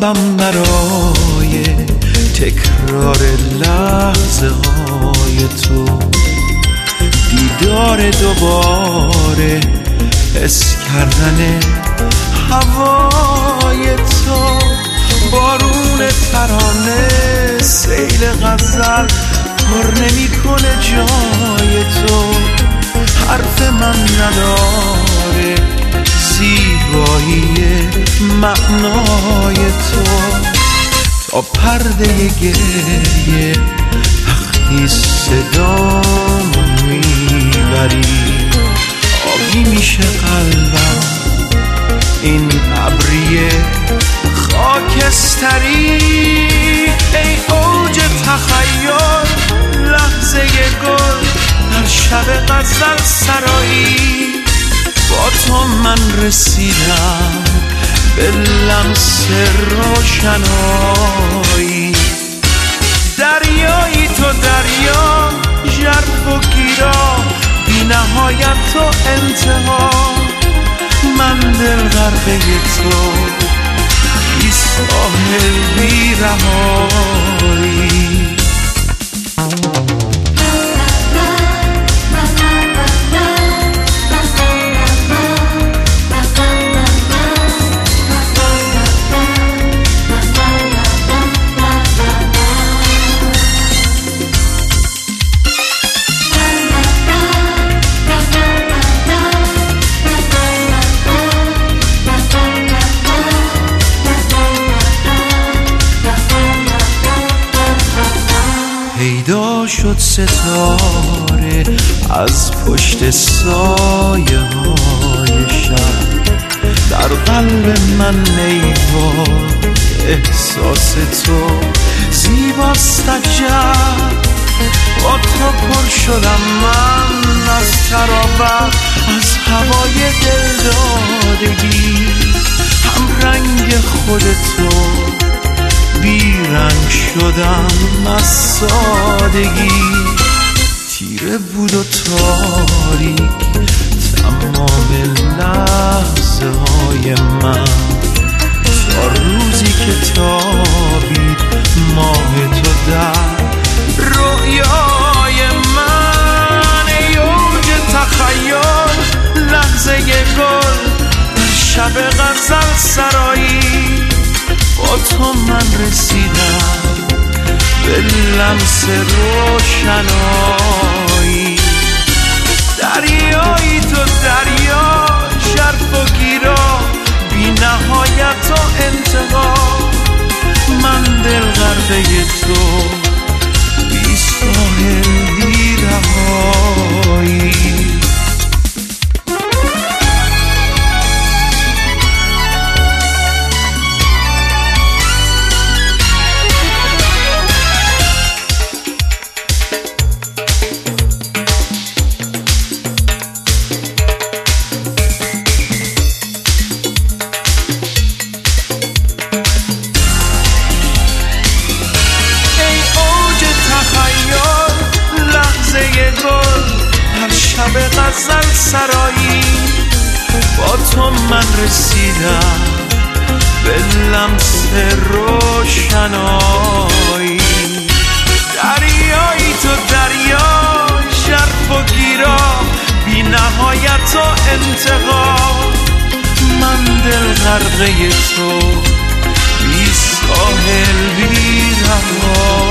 خوابم برای تکرار لحظه های تو، دیدار دوباره، حس کردن هوای تو، بارون ترانه، سیل غزل پر نمی کنه جای تو، حرف من نداره زیبایی معنای تو، تا پرده گریه وقتی صدامو میبری آبی میشه قلبم، این ابریه خاکستری، ای اوج تخیل لحظه گل در شب غزل سرایی، با تو من رسیدم به لمس روشنایی، دریایی تو دریا، ژرف و گیرا، بی نهایت تو انتها، من دل غرقه تو، بی ساحل بی رهایی. پیدا شد ستاره از پشت سایه های شب، در قلب من نیوای احساس تو زیباست عجب، با تو پر شدم من از تراوت، از هوای دلدادگی، هم رنگ خود تو بی رنگ شدم از سادگی، تیره بود و تاریک تمام لحظه های من، تا روزی که تابید ماه تو در رویای من، ای اوج تخیل لحظه گل در شب غزل سرایی، با تو من رسیدم به لمس روشنایی، دریایی تو دریا، ژرف و گیرا، بی نهایت و انتها، من دل غرقه تو، بی ساحل بی رهایی. شب غزل سرایی، با تو من رسیدم به لمس روشنایی، دریایی تو دریا، ژرف و گیرا، بی نهایت و انتها، من دل غرقه تو، بی ساحل بی رها.